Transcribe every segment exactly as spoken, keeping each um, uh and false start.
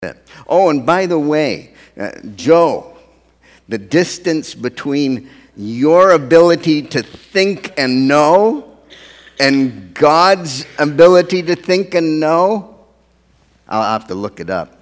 Oh, and by the way, uh, Joe, the distance between your ability to think and know and God's ability to think and know, I'll have to look it up.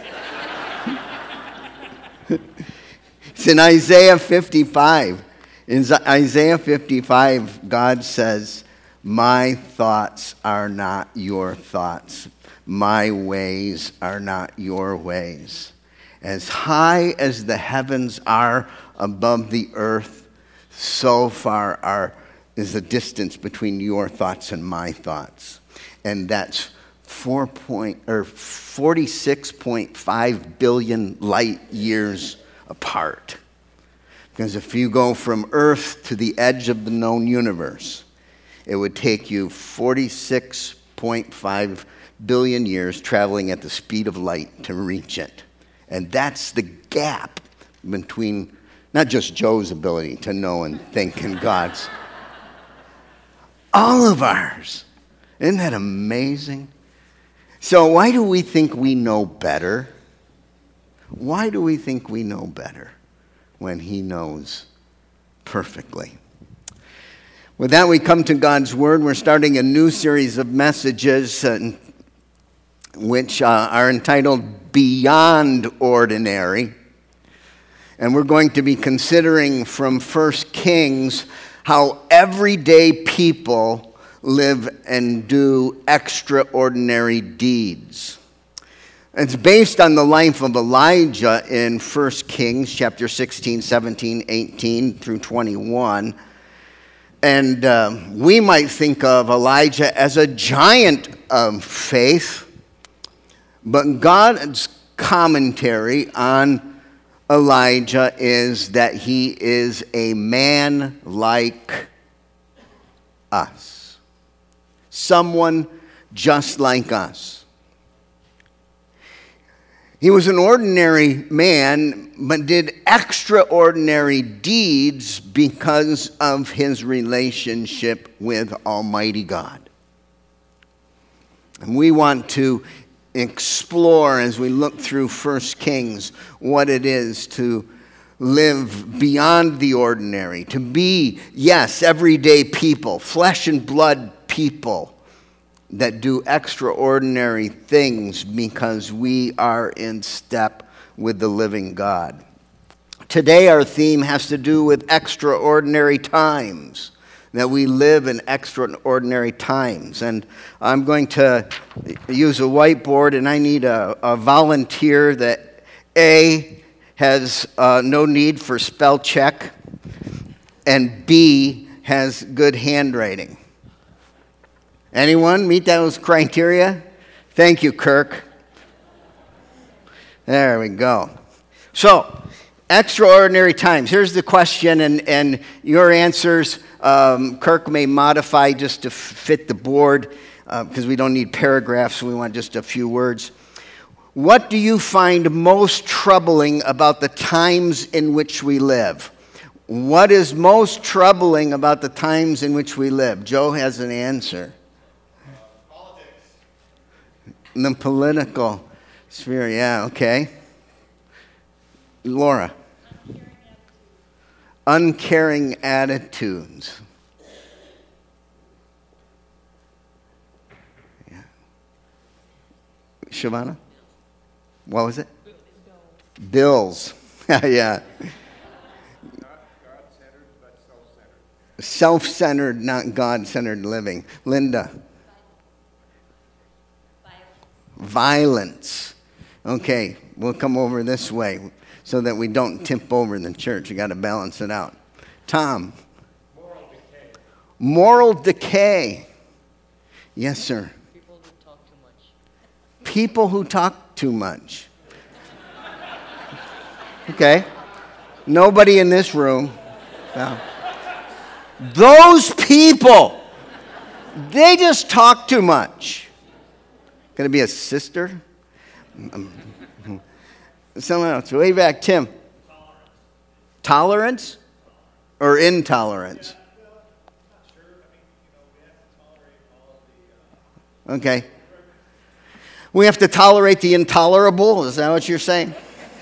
It's in Isaiah fifty-five. In Isaiah fifty-five, God says, "My thoughts are not your thoughts. My ways are not your ways. As high as the heavens are above the earth, so far are, is the distance between your thoughts and my thoughts." And that's four point, or forty-six point five billion light years apart. Because if you go from Earth to the edge of the known universe, it would take you forty-six point five billion years traveling at the speed of light to reach it. And that's the gap between not just Joe's ability to know and think and God's. All of ours. Isn't that amazing? So why do we think we know better? Why do we think we know better when He knows perfectly? With that, we come to God's Word. We're starting a new series of messages uh, which uh, are entitled Beyond Ordinary. And we're going to be considering from First Kings how everyday people live and do extraordinary deeds. It's based on the life of Elijah in First Kings chapter sixteen, seventeen, eighteen through twenty-one. And uh, we might think of Elijah as a giant of faith, but God's commentary on Elijah is that he is a man like us, someone just like us. He was an ordinary man, but did extraordinary deeds because of his relationship with Almighty God. And we want to explore, as we look through First Kings, what it is to live beyond the ordinary, to be, yes, everyday people, flesh and blood people, that do extraordinary things because we are in step with the living God. Today our theme has to do with extraordinary times, that we live in extraordinary times. And I'm going to use a whiteboard, and I need a, a volunteer that A, has uh, no need for spell check, and B, has good handwriting. Anyone meet those criteria? Thank you, Kirk. There we go. So, extraordinary times. Here's the question, and, and your answers, um, Kirk may modify just to fit the board, because uh, we don't need paragraphs, we want just a few words. What do you find most troubling about the times in which we live? What is most troubling about the times in which we live? Joe has an answer. In the political sphere, yeah, okay. Laura. Uncaring attitudes. Yeah. Shavana? What was it? Bills. Bills. Yeah. God-centered, but self-centered. Self-centered, not God-centered living. Linda. Violence. Okay, we'll come over this way so that we don't tip over the church. You got to balance it out. Tom. Moral decay. Moral decay. Yes, sir. People who talk too much. People who talk too much. Okay. Nobody in this room. No. Those people, they just talk too much. Going to be a sister? Someone else. Way back, Tim. Tolerance. Tolerance or intolerance? Okay. We have to tolerate the intolerable? Is that what you're saying?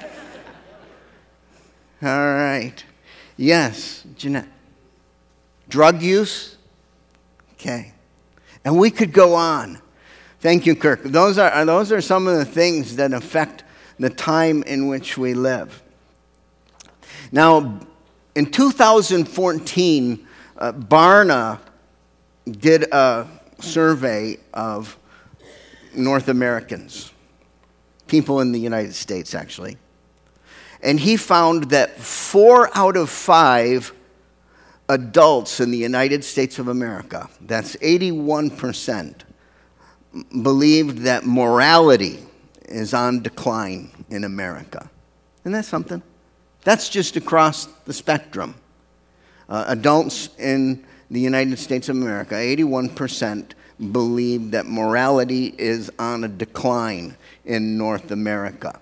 All right. Yes, Jeanette. Drug use? Okay. And we could go on. Thank you, Kirk. Those are, those are some of the things that affect the time in which we live. Now, in two thousand fourteen, uh, Barna did a survey of North Americans, people in the United States, actually. And he found that four out of five adults in the United States of America, that's eighty-one percent, believed that morality is on decline in America. Isn't that something? That's just across the spectrum. Uh, adults in the United States of America, eighty-one percent believe that morality is on a decline in North America.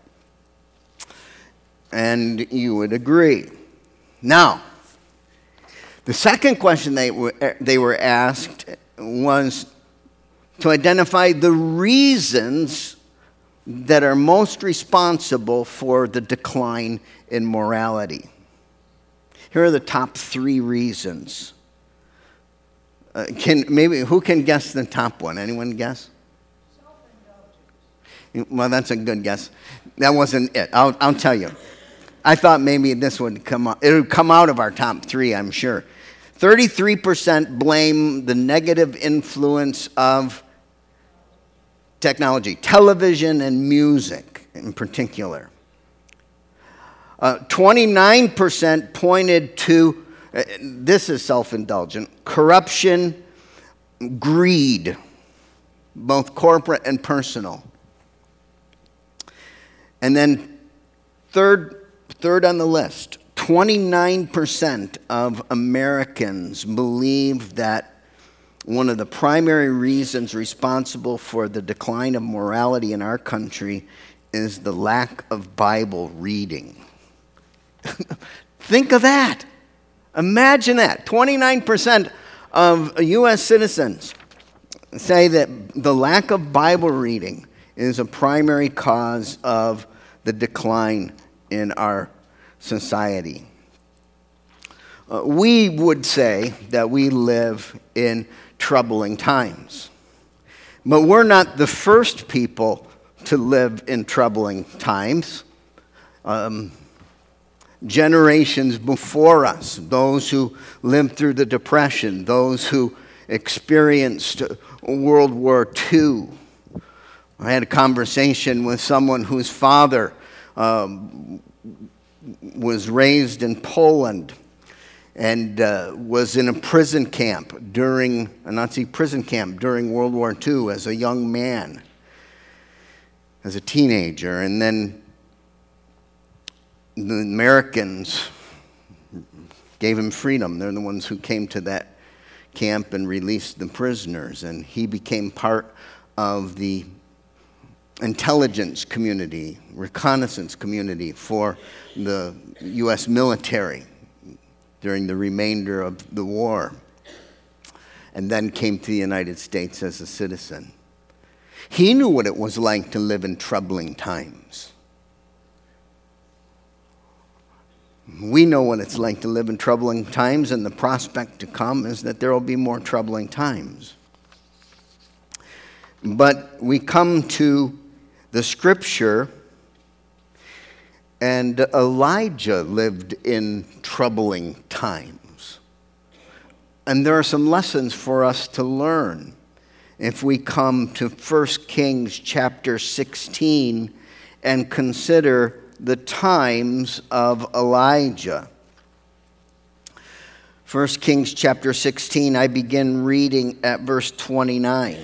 And you would agree. Now, the second question they were, they were asked was to identify the reasons that are most responsible for the decline in morality. Here are the top three reasons. Uh, can maybe who can guess the top one? Anyone guess? Self-indulgence. Well, that's a good guess. That wasn't it. I'll, I'll tell you. I thought maybe this would come out. It would come out of our top three, I'm sure. thirty-three percent blame the negative influence of technology, television and music in particular. Uh, twenty-nine percent pointed to, uh, this is self-indulgent, corruption, greed, both corporate and personal. And then third, third on the list, twenty-nine percent of Americans believe that one of the primary reasons responsible for the decline of morality in our country is the lack of Bible reading. Think of that. Imagine that. twenty-nine percent of U S citizens say that the lack of Bible reading is a primary cause of the decline in our society. Uh, we would say that we live in troubling times. But we're not the first people to live in troubling times. Um, generations before us, those who lived through the Depression, those who experienced World War Two. I had a conversation with someone whose father um, was raised in Poland and uh, was in a prison camp during, a Nazi prison camp during World War Two as a young man, as a teenager. And then the Americans gave him freedom. They're the ones who came to that camp and released the prisoners. And he became part of the intelligence community, reconnaissance community for the U S military during the remainder of the war, and then came to the United States as a citizen. He knew what it was like to live in troubling times. We know what it's like to live in troubling times, and the prospect to come is that there will be more troubling times. But we come to the scripture, and Elijah lived in troubling times. And there are some lessons for us to learn if we come to First Kings chapter sixteen and consider the times of Elijah. First Kings chapter sixteen, I begin reading at verse twenty-nine.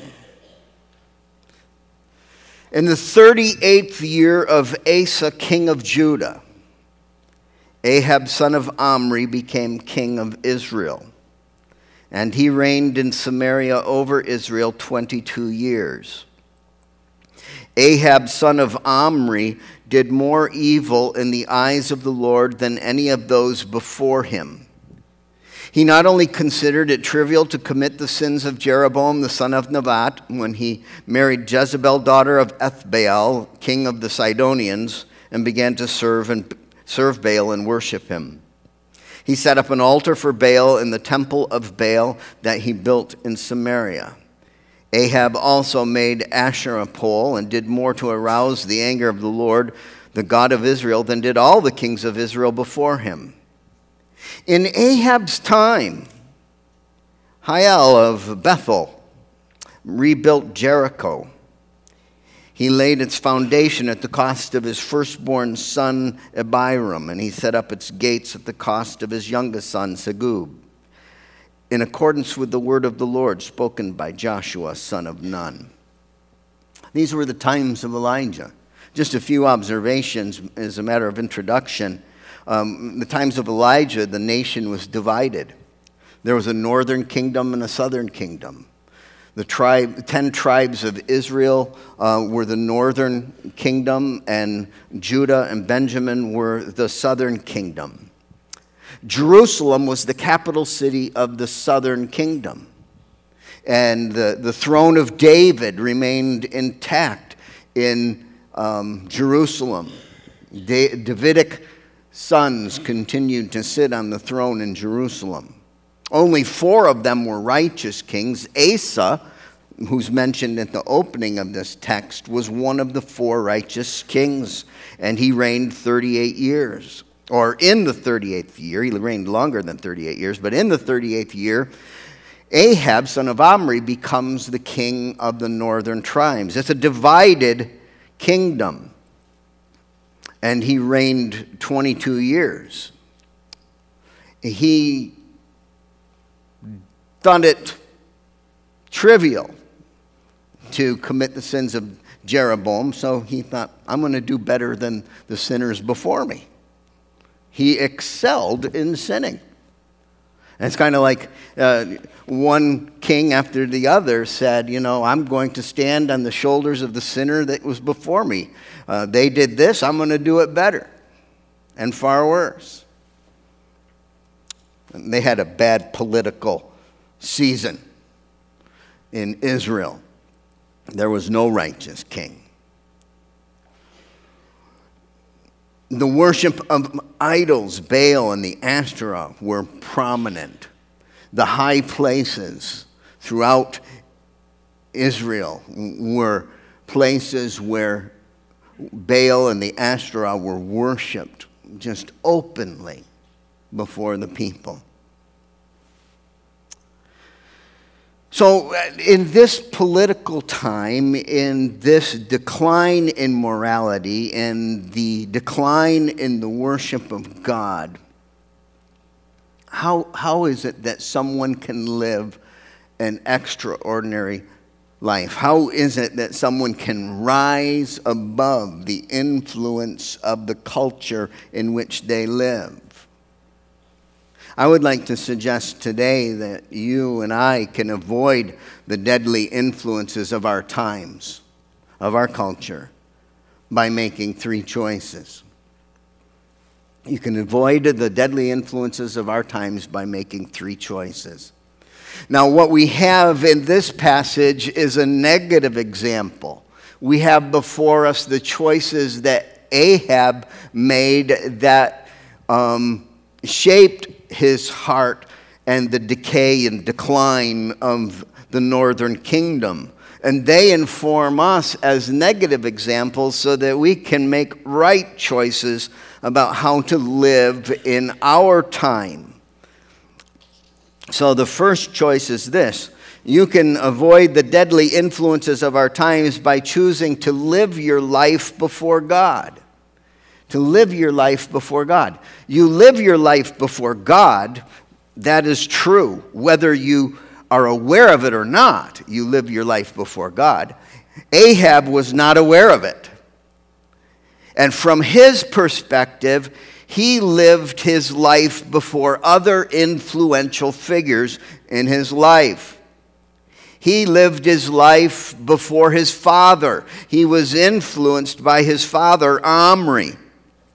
In the thirty-eighth year of Asa, king of Judah, Ahab, son of Omri, became king of Israel. And he reigned in Samaria over Israel twenty-two years. Ahab, son of Omri, did more evil in the eyes of the Lord than any of those before him. He not only considered it trivial to commit the sins of Jeroboam the son of Nebat when he married Jezebel, daughter of Ethbaal, king of the Sidonians, and began to serve and serve Baal and worship him. He set up an altar for Baal in the temple of Baal that he built in Samaria. Ahab also made Asherah pole and did more to arouse the anger of the Lord, the God of Israel, than did all the kings of Israel before him. In Ahab's time, Hiel of Bethel rebuilt Jericho. He laid its foundation at the cost of his firstborn son Abiram, and he set up its gates at the cost of his youngest son Segub, in accordance with the word of the Lord spoken by Joshua, son of Nun. These were the times of Elijah. Just a few observations as a matter of introduction. Um, the times of Elijah, the nation was divided. There was a northern kingdom and a southern kingdom. The tribe, ten tribes of Israel uh, were the northern kingdom, and Judah and Benjamin were the southern kingdom. Jerusalem was the capital city of the southern kingdom, and the, the throne of David remained intact in um, Jerusalem. Da- Davidic sons continued to sit on the throne in Jerusalem. Only four of them were righteous kings. Asa, who's mentioned at the opening of this text, was one of the four righteous kings, and he reigned thirty-eight years. Or in the thirty-eighth year, he reigned longer than thirty-eight years, but in the thirty-eighth year, Ahab, son of Omri, becomes the king of the northern tribes. It's a divided kingdom, and he reigned twenty-two years. He thought it trivial to commit the sins of Jeroboam, so he thought, I'm going to do better than the sinners before me. He excelled in sinning. And it's kind of like uh, one king after the other said, you know, I'm going to stand on the shoulders of the sinner that was before me. Uh, they did this, I'm going to do it better and far worse. And they had a bad political season in Israel. There was no righteous king. The worship of idols, Baal and the Ashtoreth, were prominent. The high places throughout Israel were places where Baal and the Ashtoreth were worshipped just openly before the people. So in this political time, in this decline in morality, and the decline in the worship of God, how, how is it that someone can live an extraordinary life? How is it that someone can rise above the influence of the culture in which they live? I would like to suggest today that you and I can avoid the deadly influences of our times, of our culture, by making three choices. You can avoid the deadly influences of our times by making three choices. Now, what we have in this passage is a negative example. We have before us the choices that Ahab made that um, shaped his heart and the decay and decline of the northern kingdom. And they inform us as negative examples so that we can make right choices about how to live in our time. So the first choice is this. You can avoid the deadly influences of our times by choosing to live your life before God. To live your life before God. You live your life before God, that is true. Whether you are aware of it or not, you live your life before God. Ahab was not aware of it. And from his perspective, he lived his life before other influential figures in his life. He lived his life before his father. He was influenced by his father, Omri.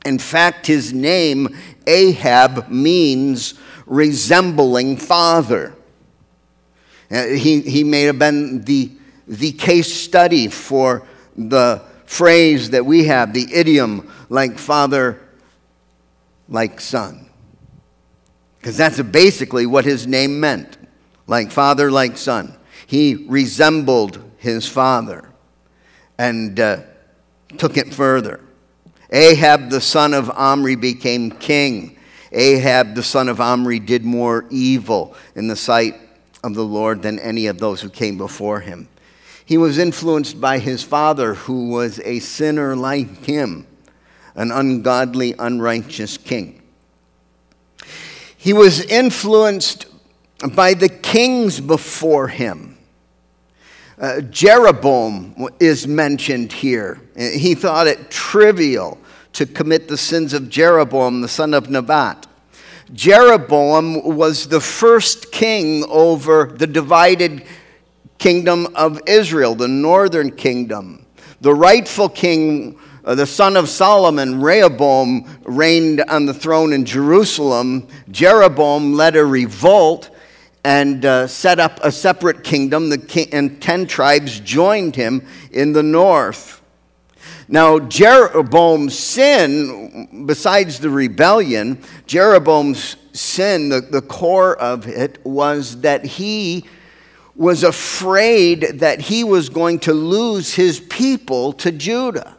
In fact, his name, Ahab, means resembling father. Uh, he, he may have been the, the case study for the phrase that we have, the idiom, like father, like son. Because that's basically what his name meant, like father, like son. He resembled his father and uh, took it further. Ahab, the son of Omri, became king. Ahab, the son of Omri, did more evil in the sight of the Lord than any of those who came before him. He was influenced by his father, who was a sinner like him, an ungodly, unrighteous king. He was influenced by the kings before him. Uh, Jeroboam is mentioned here. He thought it trivial to commit the sins of Jeroboam, the son of Nebat. Jeroboam was the first king over the divided kingdom of Israel, the northern kingdom. The rightful king, uh, the son of Solomon, Rehoboam, reigned on the throne in Jerusalem. Jeroboam led a revolt and uh, set up a separate kingdom, the king, and ten tribes joined him in the north. Now, Jeroboam's sin, besides the rebellion, Jeroboam's sin, the, the core of it, was that he was afraid that he was going to lose his people to Judah.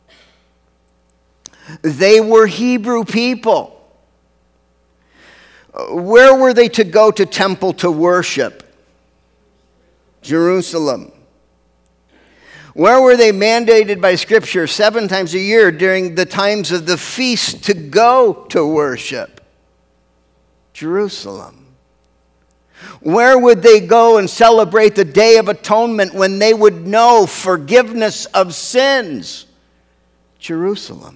They were Hebrew people. Where were they to go to temple to worship? Jerusalem. Where were they mandated by Scripture seven times a year during the times of the feast to go to worship? Jerusalem. Where would they go and celebrate the Day of Atonement when they would know forgiveness of sins? Jerusalem.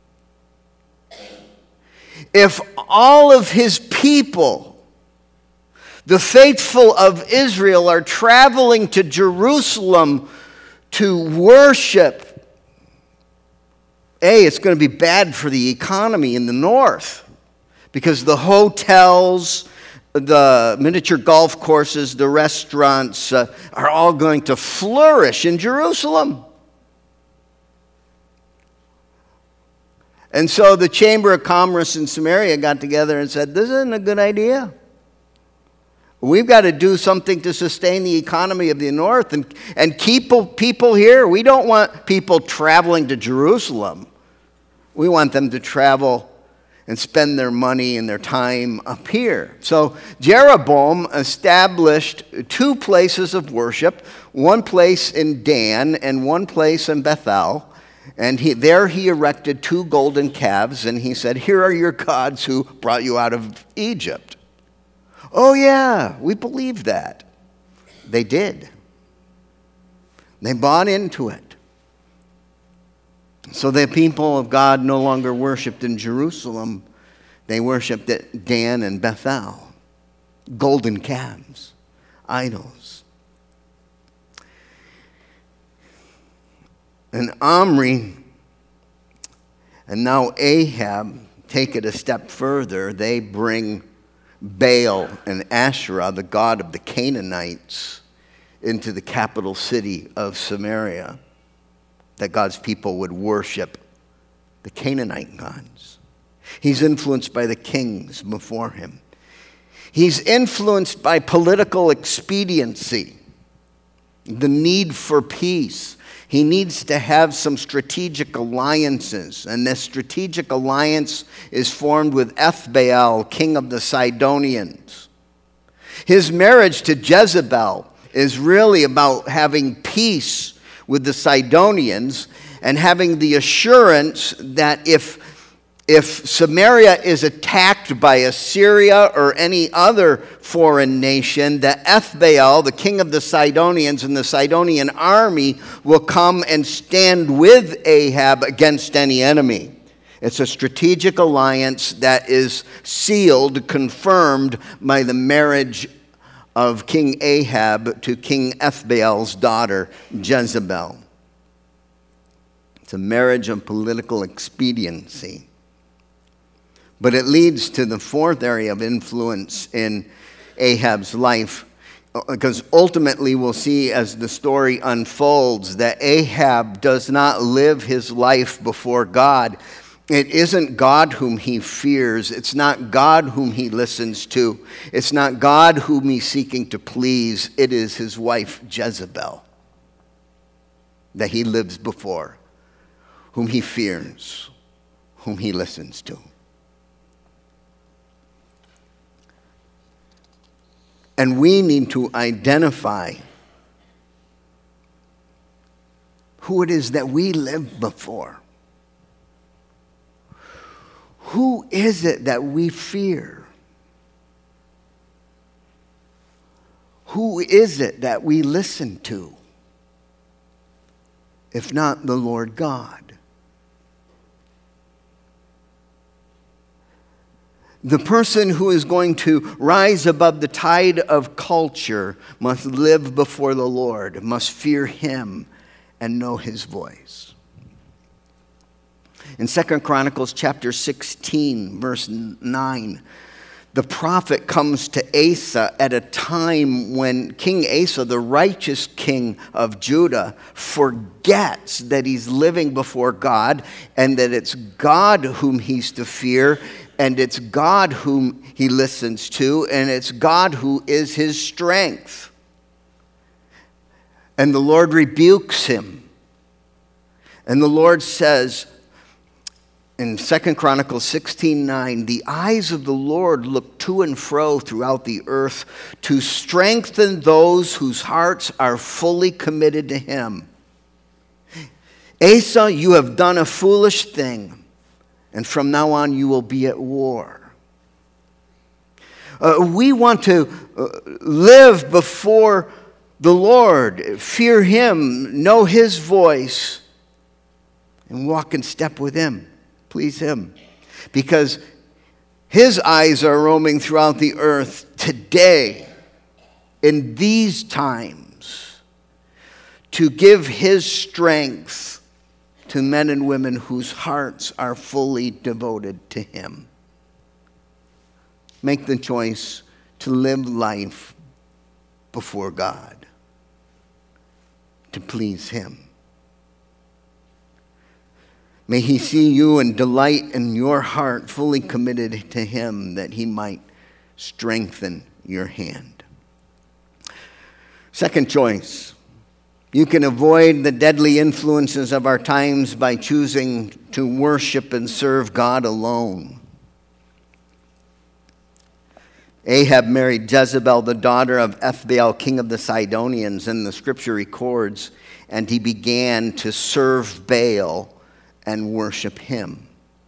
If all of his people, the faithful of Israel, are traveling to Jerusalem to worship, A, it's going to be bad for the economy in the north because the hotels, the miniature golf courses, the restaurants uh, are all going to flourish in Jerusalem. And so the Chamber of Commerce in Samaria got together and said, this isn't a good idea. We've got to do something to sustain the economy of the north and, and keep people here. We don't want people traveling to Jerusalem. We want them to travel and spend their money and their time up here. So Jeroboam established two places of worship, one place in Dan and one place in Bethel. And he, there he erected two golden calves, and he said, here are your gods who brought you out of Egypt. Oh yeah, we believe that. They did. They bought into it. So the people of God no longer worshipped in Jerusalem. They worshipped at Dan and Bethel. Golden calves, idols. And Omri, and now Ahab, take it a step further. They bring Baal and Asherah, the god of the Canaanites, into the capital city of Samaria, that God's people would worship the Canaanite gods. He's influenced by the kings before him. He's influenced by political expediency, the need for peace. He needs to have some strategic alliances, and this strategic alliance is formed with Ethbaal, king of the Sidonians. His marriage to Jezebel is really about having peace with the Sidonians and having the assurance that if If Samaria is attacked by Assyria or any other foreign nation, that Ethbaal, the king of the Sidonians, and the Sidonian army will come and stand with Ahab against any enemy. It's a strategic alliance that is sealed, confirmed by the marriage of King Ahab to King Ethbaal's daughter, Jezebel. It's a marriage of political expediency. But it leads to the fourth area of influence in Ahab's life, because ultimately we'll see as the story unfolds that Ahab does not live his life before God. It isn't God whom he fears. It's not God whom he listens to. It's not God whom he's seeking to please. It is his wife Jezebel that he lives before, whom he fears, whom he listens to. And we need to identify who it is that we live before. Who is it that we fear? Who is it that we listen to, if not the Lord God? The person who is going to rise above the tide of culture must live before the Lord, must fear him and know his voice. In Second Chronicles chapter sixteen, verse nine, the prophet comes to Asa at a time when King Asa, the righteous king of Judah, forgets that he's living before God and that it's God whom he's to fear, and it's God whom he listens to, and it's God who is his strength. And the Lord rebukes him. And the Lord says in Second Chronicles sixteen nine, the eyes of the Lord look to and fro throughout the earth to strengthen those whose hearts are fully committed to him. Asa, you have done a foolish thing, and from now on you will be at war. Uh, we want to uh, live before the Lord, fear him, know his voice, and walk in step with him, please him. Because his eyes are roaming throughout the earth today, in these times, to give his strength to men and women whose hearts are fully devoted to him. Make the choice to live life before God, to please him. May he see you and delight in your heart fully committed to him, that he might strengthen your hand. Second choice. You can avoid the deadly influences of our times by choosing to worship and serve God alone. Ahab married Jezebel, the daughter of Ethbaal, king of the Sidonians, and the scripture records, and he began to serve Baal and worship him.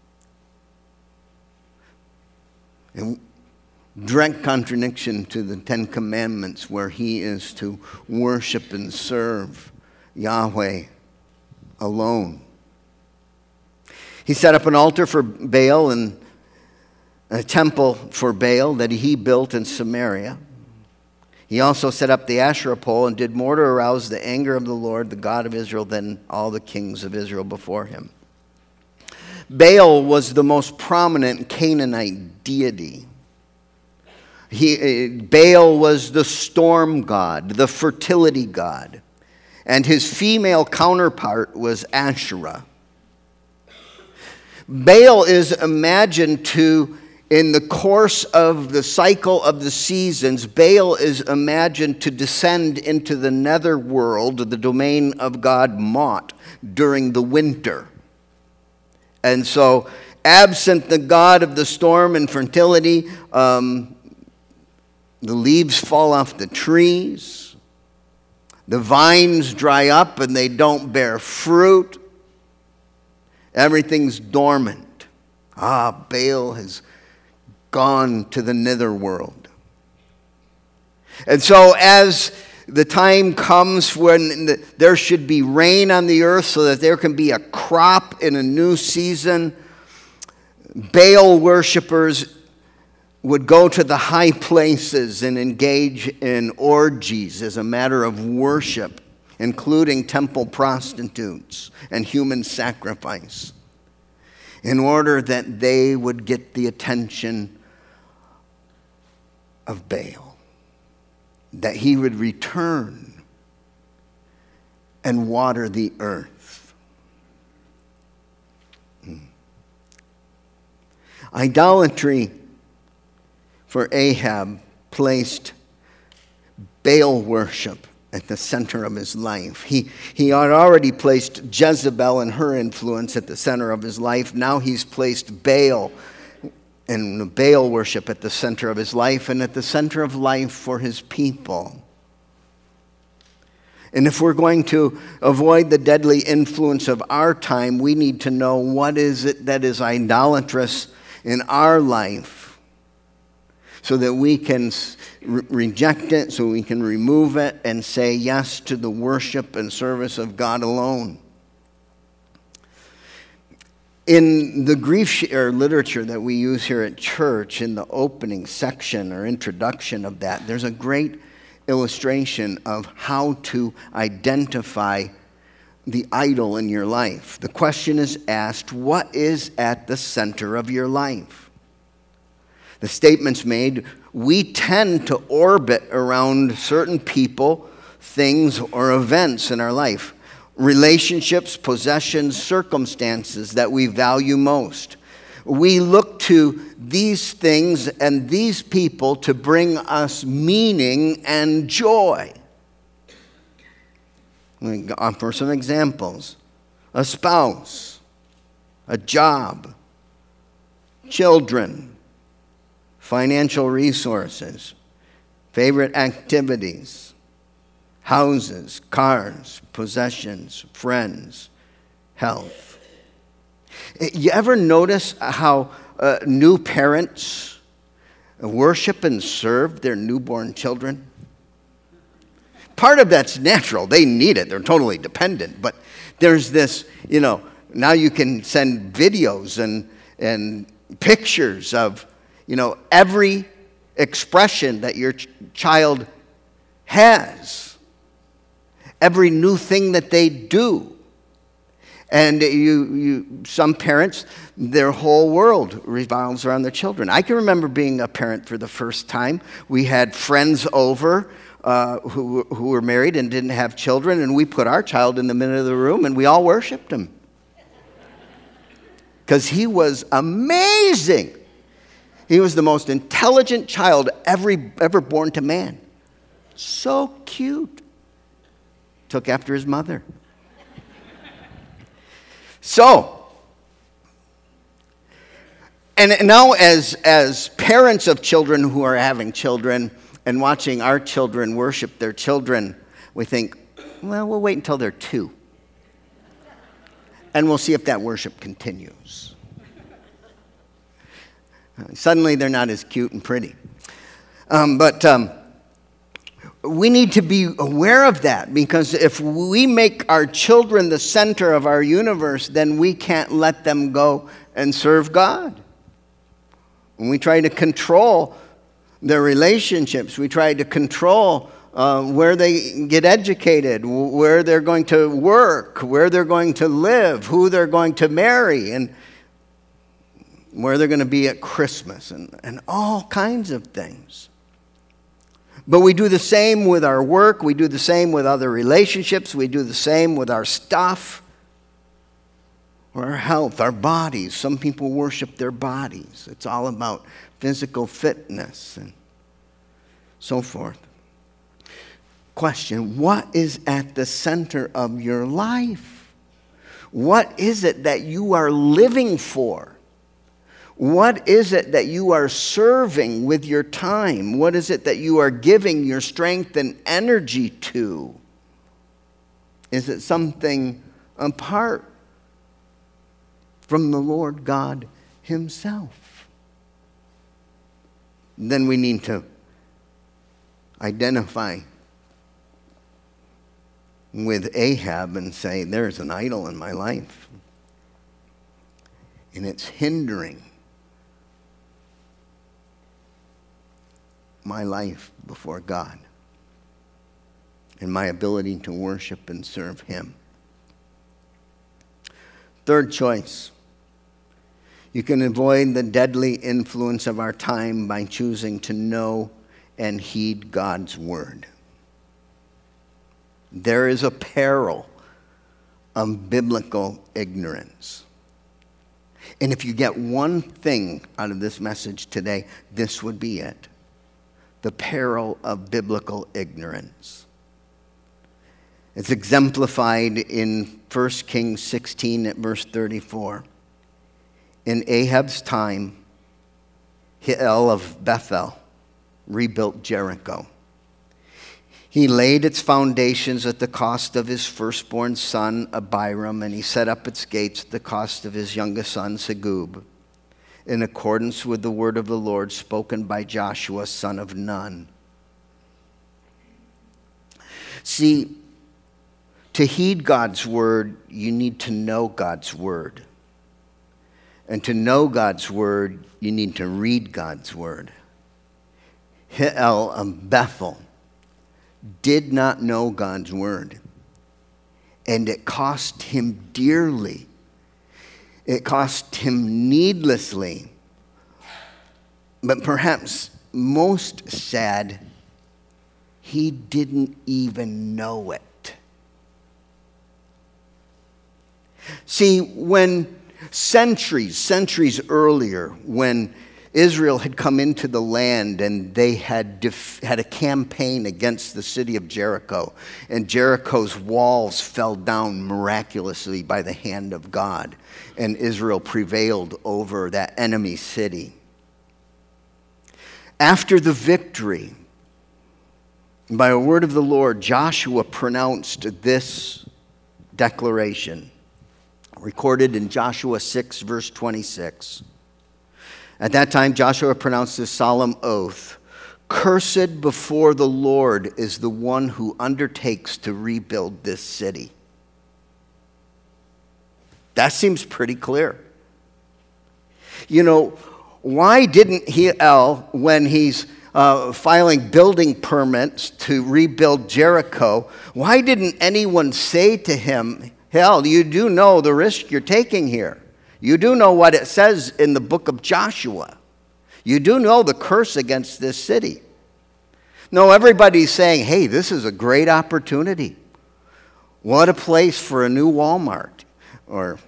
In direct contradiction to the Ten Commandments, where he is to worship and serve Yahweh alone. He set up an altar for Baal and a temple for Baal that he built in Samaria. He also set up the Asherah pole and did more to arouse the anger of the Lord, the God of Israel, than all the kings of Israel before him. Baal was the most prominent Canaanite deity. He, Baal was the storm god, the fertility god, and his female counterpart was Asherah. Baal is imagined to, in the course of the cycle of the seasons, Baal is imagined to descend into the nether world, the domain of god Mot, during the winter. And so, absent the god of the storm and fertility, um, the leaves fall off the trees, the vines dry up and they don't bear fruit, everything's dormant. Ah, Baal has gone to the nether world. And so as the time comes when there should be rain on the earth so that there can be a crop in a new season, Baal worshipers would go to the high places and engage in orgies as a matter of worship, including temple prostitutes and human sacrifice. in order that they would get the attention of Baal, that he would return and water the earth. Hmm. Idolatry for Ahab placed Baal worship at the center of his life. He, he had already placed Jezebel and her influence at the center of his life. Now he's placed Baal and Baal worship at the center of his life and at the center of life for his people. And if we're going to avoid the deadly influence of our time, we need to know what is it that is idolatrous in our life so that we can re- reject it, so we can remove it and say yes to the worship and service of God alone. In the grief share literature that we use here at church, in the opening section or introduction of that, there's a great illustration of how to identify the idol in your life. The question is asked, what is at the center of your life? The statement's made, we tend to orbit around certain people, things, or events in our life. Relationships, possessions, circumstances that we value most. We look to these things and these people to bring us meaning and joy. Let me offer some examples. A spouse, a job, children, financial resources, favorite activities, houses, cars, possessions, friends, health. You ever notice how uh, new parents worship and serve their newborn children? Part of that's natural. They need it. They're totally dependent. But there's this, you know, now you can send videos and, and pictures of, you know, every expression that your ch- child has. Every new thing that they do. And you, you, some parents, their whole world revolves around their children. I can remember being a parent for the first time. We had friends over uh, who, who were married and didn't have children, and we put our child in the middle of the room, and we all worshiped him. Because he was amazing. He was the most intelligent child ever, ever born to man. So cute. Took after his mother. So, and now as, as parents of children who are having children and watching our children worship their children, we think, well, we'll wait until they're two. And we'll see if that worship continues. Suddenly they're not as cute and pretty. Um, but um, we need to be aware of that, because if we make our children the center of our universe, then we can't let them go and serve God. When we try to control their relationships, we try to control uh, where they get educated, where they're going to work, where they're going to live, who they're going to marry, and where they're going to be at Christmas, and, and all kinds of things. But we do the same with our work. We do the same with other relationships. We do the same with our stuff, or our health, our bodies. Some people worship their bodies. It's all about physical fitness and so forth. Question, what is at the center of your life? What is it that you are living for? What is it that you are serving with your time? What is it that you are giving your strength and energy to? Is it something apart from the Lord God Himself? Then we need to identify with Ahab and say, there's an idol in my life, and it's hindering my life before God and my ability to worship and serve Him. Third choice, You can avoid the deadly influence of our time by choosing to know and heed God's word. There is a peril of biblical ignorance. And if you get one thing out of this message today, this would be it. The peril of biblical ignorance. It's exemplified in First Kings sixteen at verse thirty-four. In Ahab's time, Hiel of Bethel rebuilt Jericho. He laid its foundations at the cost of his firstborn son, Abiram, and he set up its gates at the cost of his youngest son, Segub, in accordance with the word of the Lord spoken by Joshua, son of Nun. See, to heed God's word, you need to know God's word. And to know God's word, you need to read God's word. Hiel of Bethel did not know God's word. And it cost him dearly. It cost him needlessly. But perhaps most sad, he didn't even know it. See, when centuries, centuries earlier, when Israel had come into the land and they had def- had a campaign against the city of Jericho, and Jericho's walls fell down miraculously by the hand of God, and Israel prevailed over that enemy city. After the victory, by a word of the Lord, Joshua pronounced this declaration, recorded in Joshua six, verse twenty-six. At that time, Joshua pronounced this solemn oath, "Cursed before the Lord is the one who undertakes to rebuild this city." That seems pretty clear. You know, why didn't Hiel, when he's uh, filing building permits to rebuild Jericho, why didn't anyone say to him, "Hiel, you do know the risk you're taking here. You do know what it says in the book of Joshua. You do know the curse against this city." No, everybody's saying, "Hey, this is a great opportunity. What a place for a new Walmart," or,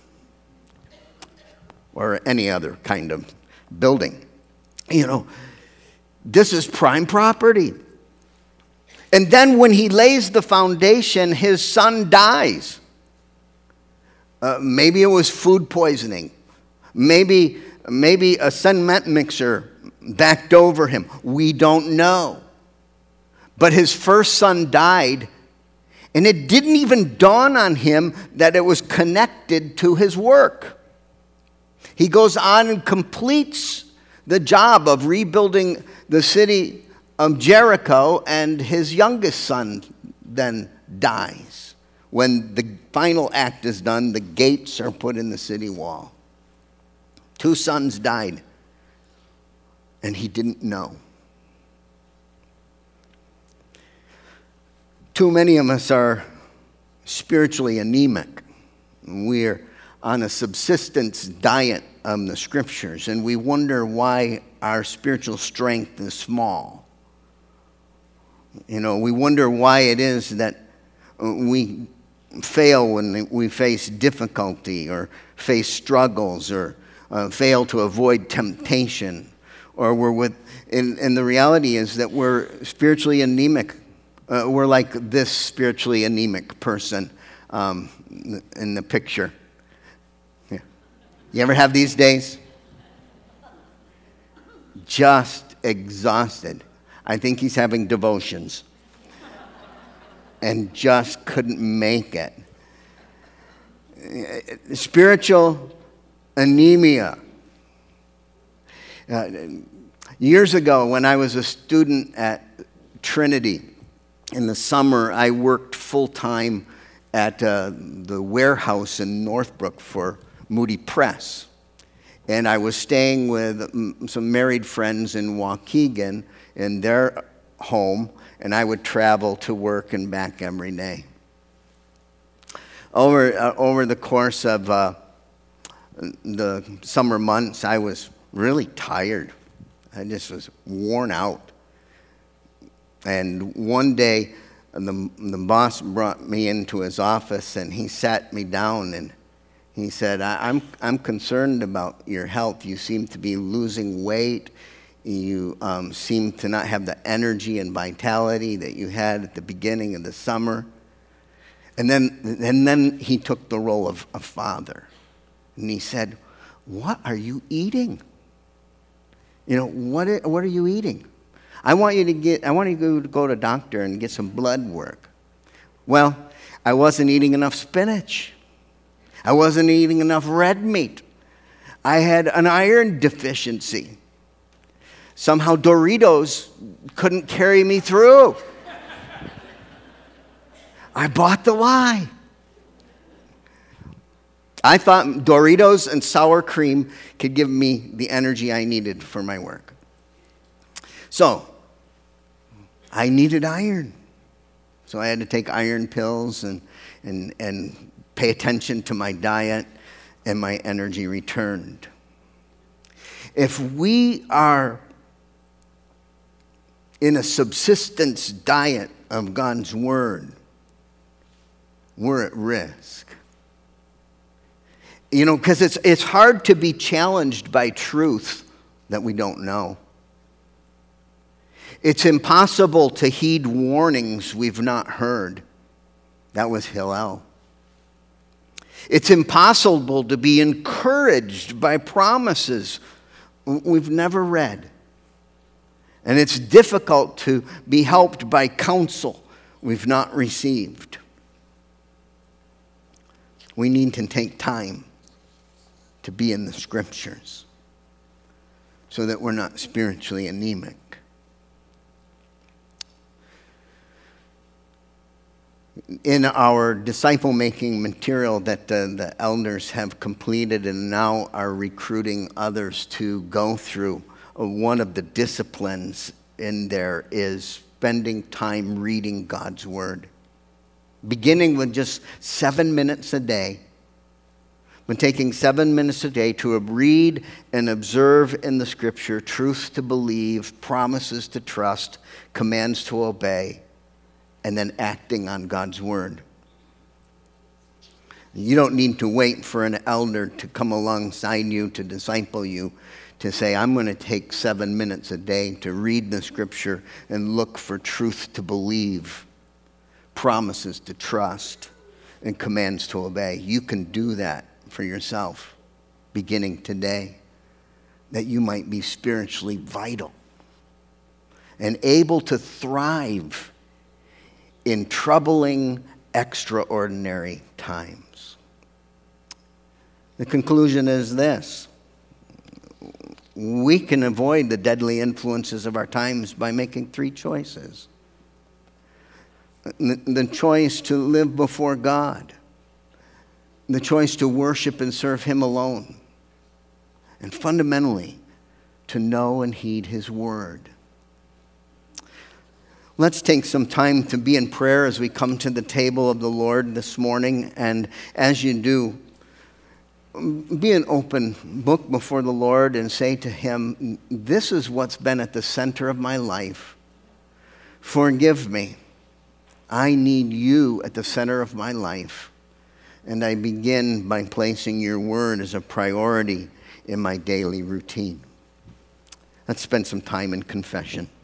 or any other kind of building. You know, this is prime property. And then when he lays the foundation, his son dies. Uh, maybe it was food poisoning. Maybe, maybe a cement mixer backed over him. We don't know. But his first son died, and it didn't even dawn on him that it was connected to his work. He goes on and completes the job of rebuilding the city of Jericho, and his youngest son then dies. When the final act is done, the gates are put in the city wall. Two sons died, and he didn't know. Too many of us are spiritually anemic. We're on a subsistence diet of the scriptures, and we wonder why our spiritual strength is small. You know, we wonder why it is that we fail when we face difficulty or face struggles or uh, fail to avoid temptation, or we're with, and, and the reality is that we're spiritually anemic. Uh, we're like this spiritually anemic person um, in the picture. Yeah. You ever have these days? Just exhausted. I think he's having devotions. And just couldn't make it. Spiritual anemia. Uh, years ago, when I was a student at Trinity, in the summer, I worked full-time at uh, the warehouse in Northbrook for Moody Press. And I was staying with some married friends in Waukegan in their home, and I would travel to work and back every day. Over, uh, over the course of uh, the summer months, I was really tired. I just was worn out. And one day, the, the boss brought me into his office, and he sat me down, and he said, I, I'm, I'm concerned about your health. You seem to be losing weight. You um, seem to not have the energy and vitality that you had at the beginning of the summer. And then, and then he took the role of a father. And he said, what are you eating? You know, what are, what are you eating? I want you to get, I want you to go to the doctor and get some blood work. Well, I wasn't eating enough spinach. I wasn't eating enough red meat. I had an iron deficiency. Somehow Doritos couldn't carry me through. I bought the lie. I thought Doritos and sour cream could give me the energy I needed for my work. So, I needed iron. So I had to take iron pills and, and, and pay attention to my diet, and my energy returned. If we are in a subsistence diet of God's Word, we're at risk. You know, because it's, it's hard to be challenged by truth that we don't know. It's impossible to heed warnings we've not heard. That was Hillel. It's impossible to be encouraged by promises we've never read. And it's difficult to be helped by counsel we've not received. We need to take time to be in the Scriptures so that we're not spiritually anemic. In our disciple-making material that uh, the elders have completed and now are recruiting others to go through, uh, one of the disciplines in there is spending time reading God's Word. Beginning with just seven minutes a day, but taking seven minutes a day to read and observe in the Scripture truth to believe, promises to trust, commands to obey, and then acting on God's Word. You don't need to wait for an elder to come alongside you to disciple you to say, I'm going to take seven minutes a day to read the Scripture and look for truth to believe, promises to trust, and commands to obey. You can do that for yourself beginning today, that you might be spiritually vital and able to thrive in troubling, extraordinary times. The conclusion is this: we can avoid the deadly influences of our times by making three choices. The, the choice to live before God, the choice to worship and serve Him alone, and fundamentally, to know and heed His Word. Let's take some time to be in prayer as we come to the table of the Lord this morning. And as you do, be an open book before the Lord and say to Him, this is what's been at the center of my life. Forgive me. I need you at the center of my life. And I begin by placing your word as a priority in my daily routine. Let's spend some time in confession.